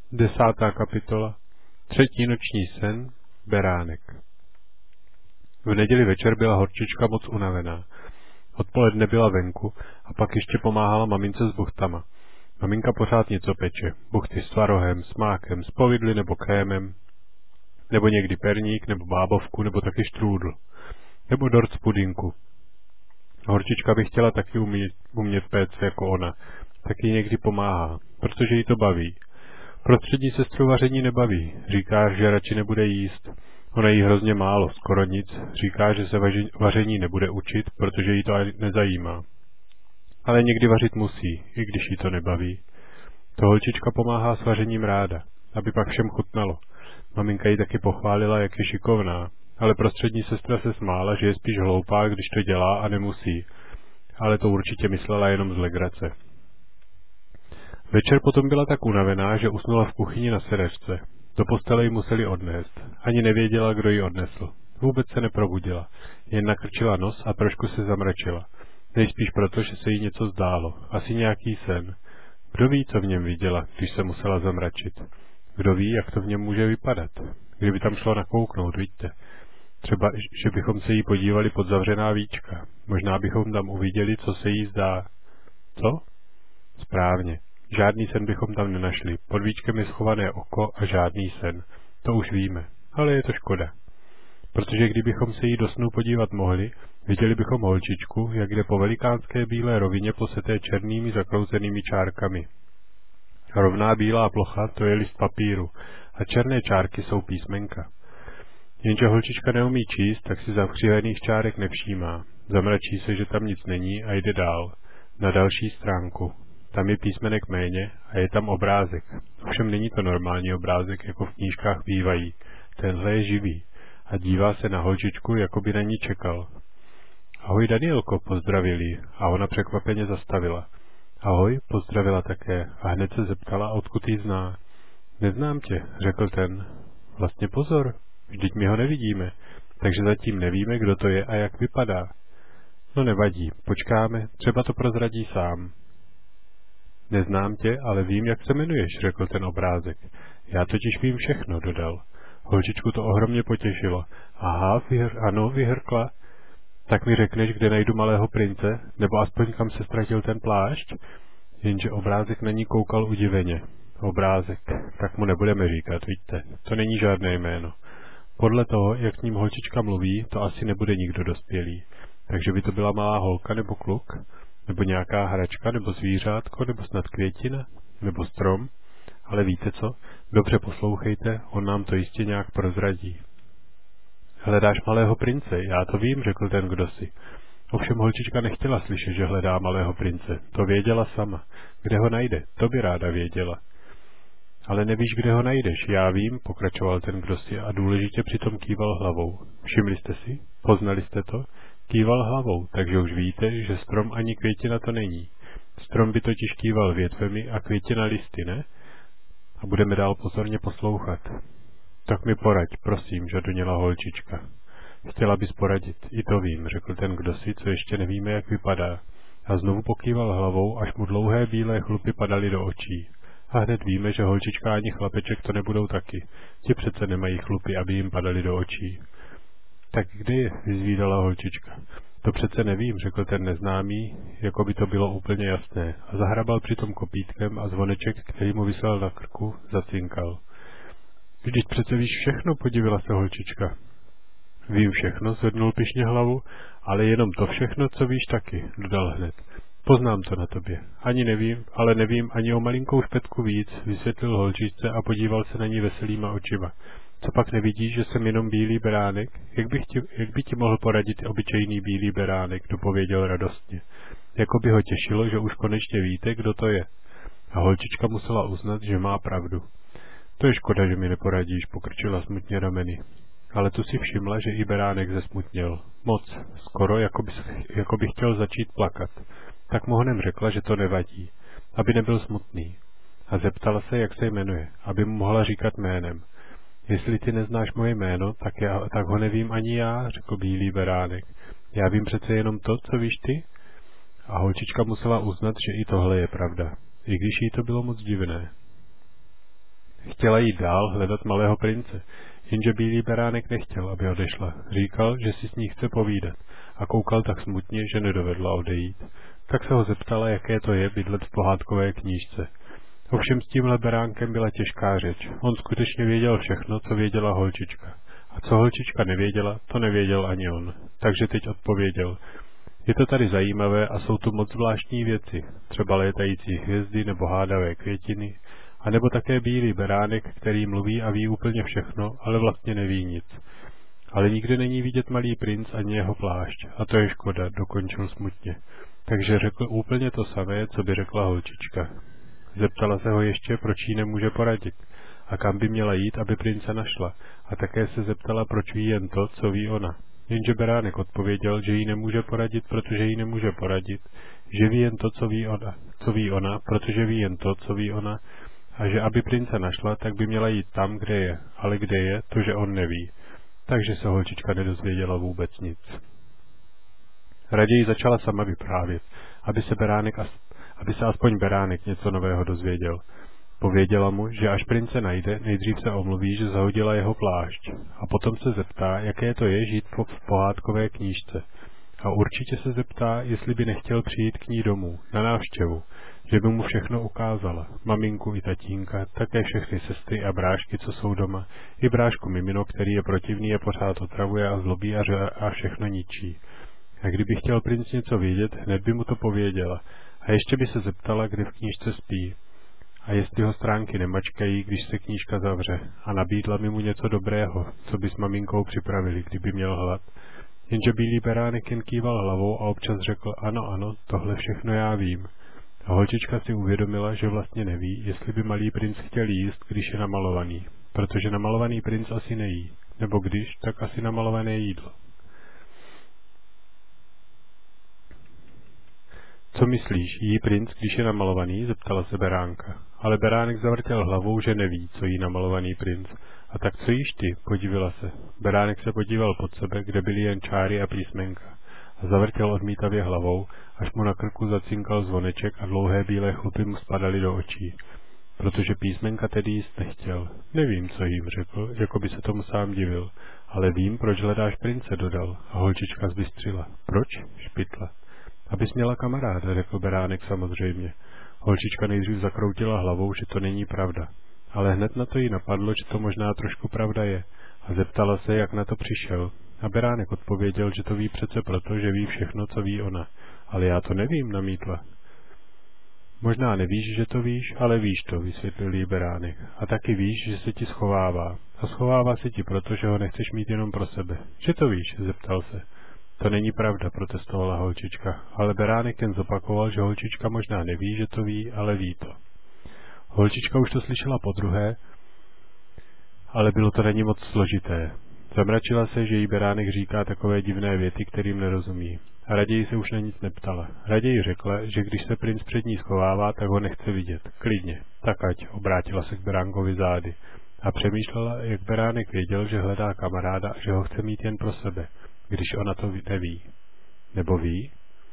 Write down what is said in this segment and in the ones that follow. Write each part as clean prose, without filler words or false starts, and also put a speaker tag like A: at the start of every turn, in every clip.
A: Desátá kapitola. Třetí noční sen. Beránek. V neděli večer byla horčička moc unavená. Odpoledne byla venku a pak ještě pomáhala mamince s buchtama. Maminka pořád něco peče. Buchty s tvarohem, s mákem, s povidly nebo krémem, nebo někdy perník, nebo bábovku, nebo taky štrůdl, nebo dort z pudinku. Horčička by chtěla taky umět péct jako ona, taky někdy pomáhá, protože jí to baví. Prostřední sestru vaření nebaví, říká, že radši nebude jíst. Ona jí hrozně málo, skoro nic, říká, že se vaření nebude učit, protože jí to nezajímá. Ale někdy vařit musí, i když jí to nebaví. To holčička pomáhá s vařením ráda, aby pak všem chutnalo. Maminka jí taky pochválila, jak je šikovná, ale prostřední sestra se smála, že je spíš hloupá, když to dělá a nemusí. Ale to určitě myslela jenom z legrace. Večer potom byla tak unavená, že usnula v kuchyni na sedačce. Do postele ji museli odnést. Ani nevěděla, kdo ji odnesl. Vůbec se neprobudila. Jen nakrčila nos a trošku se zamračila. Nejspíš proto, že se jí něco zdálo. Asi nějaký sen. Kdo ví, co v něm viděla, když se musela zamračit. Kdo ví, jak to v něm může vypadat. Kdyby tam šlo nakouknout, vidíte. Třeba, že bychom se jí podívali pod zavřená víčka. Možná bychom tam uviděli, co se jí zdá. Co? Správně. Žádný sen bychom tam nenašli. Pod víčkem je schované oko a žádný sen. To už víme. Ale je to škoda. Protože kdybychom se jí do snu podívat mohli, viděli bychom holčičku, jak jde po velikánské bílé rovině poseté černými zakroucenými čárkami. Rovná bílá plocha, to je list papíru, a černé čárky jsou písmenka. Jenže holčička neumí číst, tak si zakřivených čárek nevšímá. Zamračí se, že tam nic není a jde dál. Na další stránku. Tam je písmenek méně a je tam obrázek. Ovšem není to normální obrázek, jako v knížkách bývají. Tenhle je živý a dívá se na holčičku, jako by na ní čekal. Ahoj, Danielko, pozdravil jí a ona překvapeně zastavila. Ahoj, pozdravila také a hned se zeptala, odkud jí zná. Neznám tě, řekl ten. Vlastně pozor, vždyť my ho nevidíme, takže zatím nevíme, kdo to je a jak vypadá. No nevadí, počkáme, třeba to prozradí sám. Neznám tě, ale vím, jak se jmenuješ, řekl ten obrázek. Já totiž vím všechno, dodal. Holčičku to ohromně potěšilo. Aha, ano, vyhrkla. Tak mi řekneš, kde najdu malého prince, nebo aspoň kam se ztratil ten plášť? Jenže obrázek na ní koukal udiveně. Obrázek, tak mu nebudeme říkat, vidíte, to není žádné jméno. Podle toho, jak s ním holčička mluví, to asi nebude nikdo dospělý. Takže by to byla malá holka nebo kluk? Nebo nějaká hračka, nebo zvířátko, nebo snad květina, nebo strom. Ale víte co? Dobře poslouchejte, on nám to jistě nějak prozradí. Hledáš malého prince, já to vím, řekl ten kdosi. Ovšem holčička nechtěla slyšet, že hledá malého prince. To věděla sama. Kde ho najde? To by ráda věděla. Ale nevíš, kde ho najdeš, já vím, pokračoval ten kdosi a důležitě přitom kýval hlavou. Všimli jste si? Poznali jste to? Kýval hlavou, takže už víte, že strom ani květina to není. Strom by totiž kýval větvemi a květina listy, ne? A budeme dál pozorně poslouchat. Tak mi poraď, prosím, žadoněla holčička. Chtěla bys poradit, i to vím, řekl ten kdosi, co ještě nevíme, jak vypadá. A znovu pokýval hlavou, až mu dlouhé bílé chlupy padaly do očí. A hned víme, že holčička ani chlapeček to nebudou taky. Ti přece nemají chlupy, aby jim padaly do očí. Tak kde je? Vyzvídala holčička. To přece nevím, řekl ten neznámý, jako by to bylo úplně jasné. A zahrabal přitom kopítkem a zvoneček, který mu visel na krku, zacinkal. Vždyť přece víš všechno, podívila se holčička. Vím všechno, zvednul pyšně hlavu, ale jenom to všechno, co víš taky, dodal hned. Poznám to na tobě. Ani nevím, ale nevím ani o malinkou špetku víc, vysvětlil holčičce a podíval se na ní veselýma očima. Co pak nevidíš, že jsem jenom bílý beránek? Jak by ti mohl poradit obyčejný bílý beránek, dopověděl radostně. Jako by ho těšilo, že už konečně víte, kdo to je. A holčička musela uznat, že má pravdu. To je škoda, že mi neporadíš, pokrčila smutně rameny. Ale tu si všimla, že i beránek zesmutněl. Moc, skoro, jako by chtěl začít plakat. Tak mu honem řekla, že to nevadí, aby nebyl smutný. A zeptala se, jak se jmenuje, aby mu mohla říkat jménem. Jestli ty neznáš moje jméno, tak ho nevím ani já, řekl bílý beránek. Já vím přece jenom to, co víš ty? A holčička musela uznat, že i tohle je pravda, i když jí to bylo moc divné. Chtěla jít dál hledat malého prince, jenže bílý beránek nechtěl, aby odešla. Říkal, že si s ní chce povídat a koukal tak smutně, že nedovedla odejít. Tak se ho zeptala, jaké to je bydlet v pohádkové knížce. Ovšem s tímhle beránkem byla těžká řeč. On skutečně věděl všechno, co věděla holčička. A co holčička nevěděla, to nevěděl ani on. Takže teď odpověděl. Je to tady zajímavé a jsou tu moc zvláštní věci, třeba létající hvězdy nebo hádavé květiny, a nebo také bílý beránek, který mluví a ví úplně všechno, ale vlastně neví nic. Ale nikde není vidět malý princ ani jeho plášť, a to je škoda, dokončil smutně. Takže řekl úplně to samé, co by řekla holčička. Zeptala se ho ještě, proč jí nemůže poradit a kam by měla jít, aby prince našla, a také se zeptala, proč ví jen to, co ví ona. Jenže beránek odpověděl, že jí nemůže poradit, protože jí nemůže poradit, že ví jen to, co ví ona, protože ví jen to, co ví ona, a že aby prince našla, tak by měla jít tam, kde je, ale kde je, to, že on neví. Takže se holčička nedozvěděla vůbec nic. Raději začala sama vyprávět, aby se aspoň beránek něco nového dozvěděl. Pověděla mu, že až prince najde, nejdřív se omluví, že zahodila jeho plášť, a potom se zeptá, jaké to je žít v pohádkové knížce. A určitě se zeptá, jestli by nechtěl přijít k ní domů, na návštěvu, že by mu všechno ukázala, maminku i tatínka, také všechny sestry a brášky, co jsou doma, i brášku Mimino, který je protivný a pořád otravuje a zlobí a všechno ničí. A kdyby chtěl princ něco vědět, hned by mu to pověděla. A ještě by se zeptala, kde v knížce spí. A jestli ho stránky nemačkají, když se knížka zavře. A nabídla mi mu něco dobrého, co by s maminkou připravili, kdyby měl hlad. Jenže bílý beránek jen kýval hlavou a občas řekl, ano, tohle všechno já vím. A holčička si uvědomila, že vlastně neví, jestli by malý princ chtěl jíst, když je namalovaný. Protože namalovaný princ asi nejí. Nebo když, tak asi namalované jídlo. Co myslíš, jí princ, když je namalovaný? Zeptala se beránka. Ale beránek zavrtěl hlavou, že neví, co jí namalovaný princ. A tak co jíš ty? Podívila se. Beránek se podíval pod sebe, kde byly jen čáry a písmenka. A zavrtěl odmítavě hlavou, až mu na krku zacinkal zvoneček a dlouhé bílé chlupy mu spadaly do očí. Protože písmenka tedy jíst nechtěl. Nevím, co jim řekl, jako by se tomu sám divil. Ale vím, proč hledáš prince, dodal. A holčička zbystřila. Proč? Špitla. Abys měla kamaráda, řekl beránek samozřejmě. Holčička nejdřív zakroutila hlavou, že to není pravda. Ale hned na to jí napadlo, že to možná trošku pravda je. A zeptala se, jak na to přišel. A beránek odpověděl, že to ví přece proto, že ví všechno, co ví ona. Ale já to nevím, namítla. Možná nevíš, že to víš, ale víš to, vysvětlil jí beránek. A taky víš, že se ti schovává. A schovává se ti proto, že ho nechceš mít jenom pro sebe. Že to víš, zeptal se. To není pravda, protestovala holčička, ale beránek jen zopakoval, že holčička možná neví, že to ví, ale ví to. Holčička už to slyšela podruhé, ale bylo to není moc složité. Zamračila se, že jí beránek říká takové divné věty, kterým nerozumí. A raději se už na nic neptala. Raději řekla, že když se princ před ní schovává, tak ho nechce vidět. Klidně. Tak ať, obrátila se k beránkovi zády. A přemýšlela, jak beránek věděl, že hledá kamaráda a že ho chce mít jen pro sebe, když ona to neví. Nebo ví?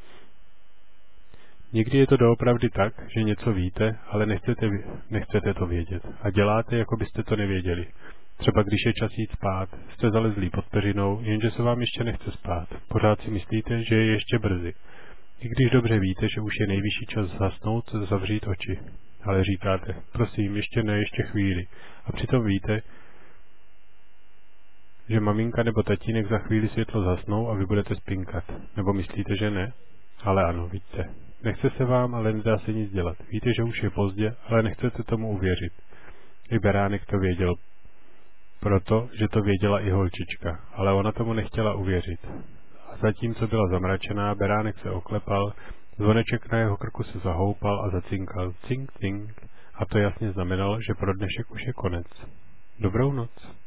A: Někdy je to doopravdy tak, že něco víte, ale nechcete to vědět. A děláte, jako byste to nevěděli. Třeba když je čas jít spát, jste zalezlí pod peřinou, jenže se vám ještě nechce spát. Pořád si myslíte, že je ještě brzy. I když dobře víte, že už je nejvyšší čas zasnout, zavřít oči. Ale říkáte, prosím, ještě chvíli. A přitom víte, že maminka nebo tatínek za chvíli světlo zasnou a vy budete spinkat. Nebo myslíte, že ne? Ale ano, víte. Nechce se vám, ale nedá se nic dělat. Víte, že už je pozdě, ale nechcete tomu uvěřit. I beránek to věděl, protože to věděla i holčička, ale ona tomu nechtěla uvěřit. A zatímco byla zamračená, beránek se oklepal, zvoneček na jeho krku se zahoupal a zacinkal cink, cink, a to jasně znamenalo, že pro dnešek už je konec. Dobrou noc.